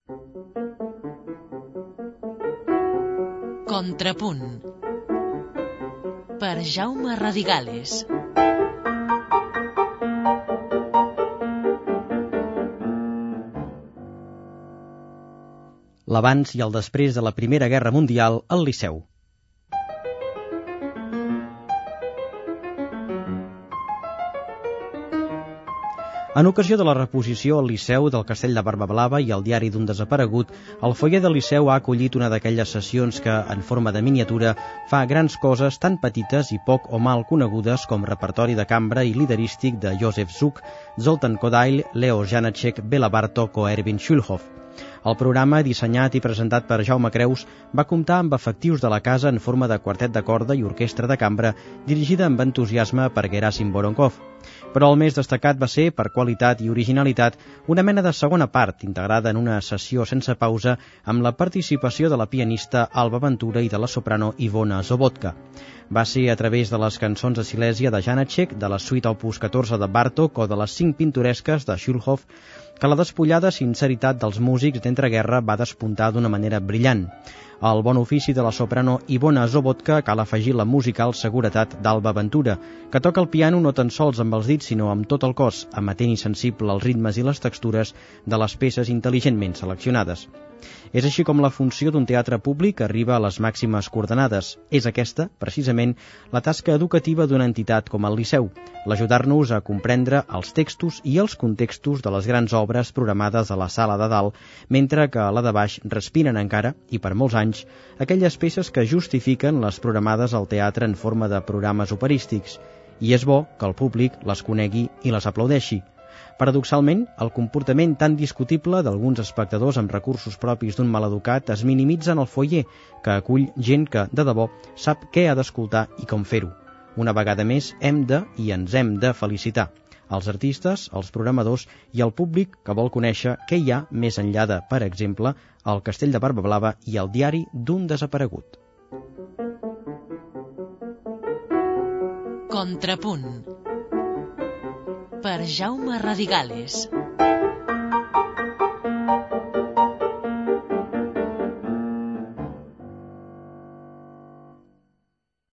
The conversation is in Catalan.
Contrapunt per Jaume Radigales. L'abans i el després de la Primera Guerra Mundial al Liceu. En ocasió de la reposició al Liceu del Castell de Barbablava i el diari d'un desaparegut, el foyer del Liceu ha acollit una d'aquelles sessions que, en forma de miniatura, fa grans coses tan petites i poc o mal conegudes com repertori de cambra i liderístic de Josef Suk, Zoltan Kodail, Leo Janáček, Béla Bartók o Erwin Schulhoff. El programa, dissenyat i presentat per Jaume Creus, va comptar amb efectius de la casa en forma de quartet de corda i orquestra de cambra, dirigida amb entusiasme per Gerasim Voronkov. Però el més destacat va ser, per qualitat i originalitat, una mena de segona part, integrada en una sessió sense pausa, amb la participació de la pianista Alba Ventura i de la soprano Ivona Zobotka. Va ser a través de les cançons de Silèsia de Janáček, de la suite opus 14 de Bartók o de les 5 pintoresques de Schulhoff, que la despullada sinceritat dels músics d'entreguerra va despuntar d'una manera brillant. Al bon ofici de la soprano Ivona Zobotka cal afegir la musical seguretat d'Alba Ventura, que toca el piano no tan sols amb els dits sinó amb tot el cos, amatent i sensible als ritmes i les textures de les peces intel·ligentment seleccionades. És així com la funció d'un teatre públic arriba a les màximes coordenades. És aquesta, precisament, la tasca educativa d'una entitat com el Liceu, l'ajudar-nos a comprendre els textos i els contextos de les grans obres programades a la sala de dalt, mentre que a la de baix respiren encara, i per molts anys, aquelles peces que justifiquen les programades al teatre en forma de programes operístics. I és bo que el públic les conegui i les aplaudeixi. Paradoxalment, el comportament tan discutible d'alguns espectadors amb recursos propis d'un maleducat es minimitza en el foyer, que acull gent que, de debò, sap què ha d'escoltar i com fer-ho. Una vegada més, hem de i ens hem de felicitar els artistes, els programadors i el públic que vol conèixer què hi ha més enllà de, per exemple, el Castell de Barbablava i el diari d'un desaparegut. Contrapunt per Jaume Radigales.